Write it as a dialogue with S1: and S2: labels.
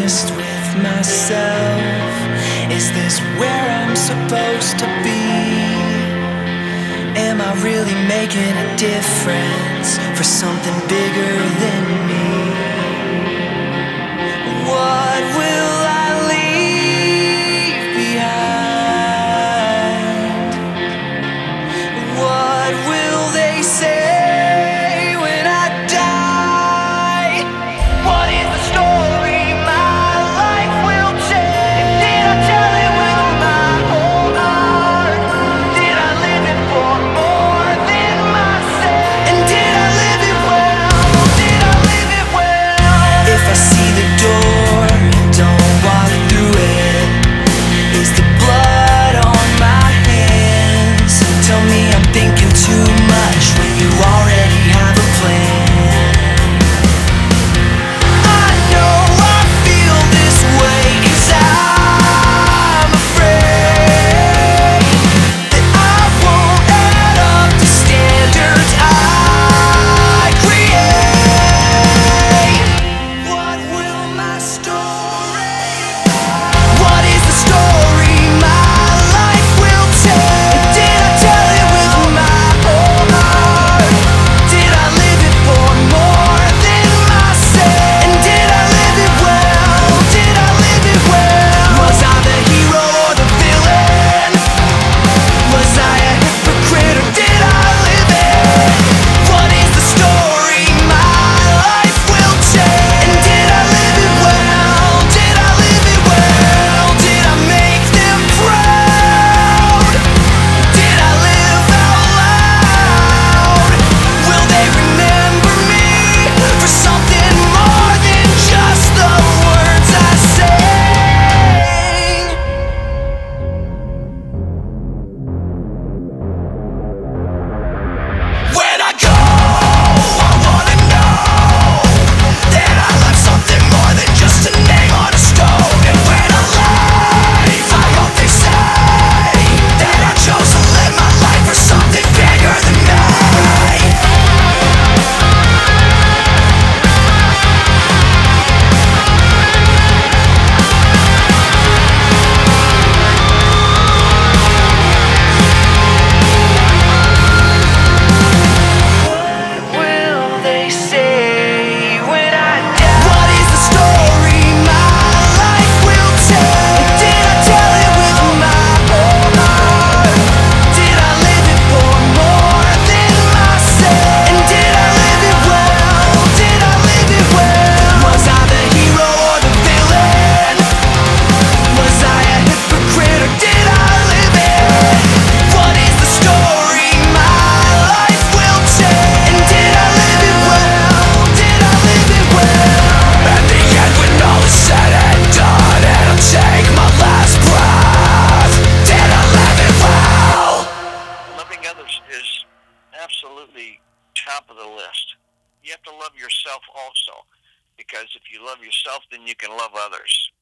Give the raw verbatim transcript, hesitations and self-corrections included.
S1: honest with myself. Is this where I'm supposed to be? Am I really making a difference for something bigger than me? What will I leave behind? What will they say when I die? What is the story my life will take? Did I tell it with my whole heart? Did I live it for more than myself? And did I live it well? Did I live it well? If I see the door, don't walk through it. Is the blood on my hands? Tell me I'm thinking too much when you already have a plan. I know I feel this way 'cause I'm afraid that I won't add up to standards I create. What will my story? What is the story my life will take? Did I tell it with my whole heart? Did I live it for more than myself? And did I live it well? Did I live it well? Was I the hero or the villain? Was I a hypocrite or did I live it? What is the story my life will take? And did I live it well? Did I live it well? Did I make them proud? Did I live out loud? Will they remember me for something more than just the words I sang? When I go, I wanna know that I left something more than just a name on a stone. And when I leave, I hope they say that I chose to live my life for something bigger than me. What will they say when I die? What is the story my life will take? Did I tell it with my whole heart? Did I live it for more than myself? And did I live it well? Did I live it well? Was I the hero or the villain? Was I a hypocrite or did I live it? What is the story my life will take? And did I live it well? Did I live it well? At the end when all is said and done, and I'll take my last breath, did I live it well?
S2: Loving others is absolutely top of the list. You have to love yourself also, because if you love yourself, then you can love others.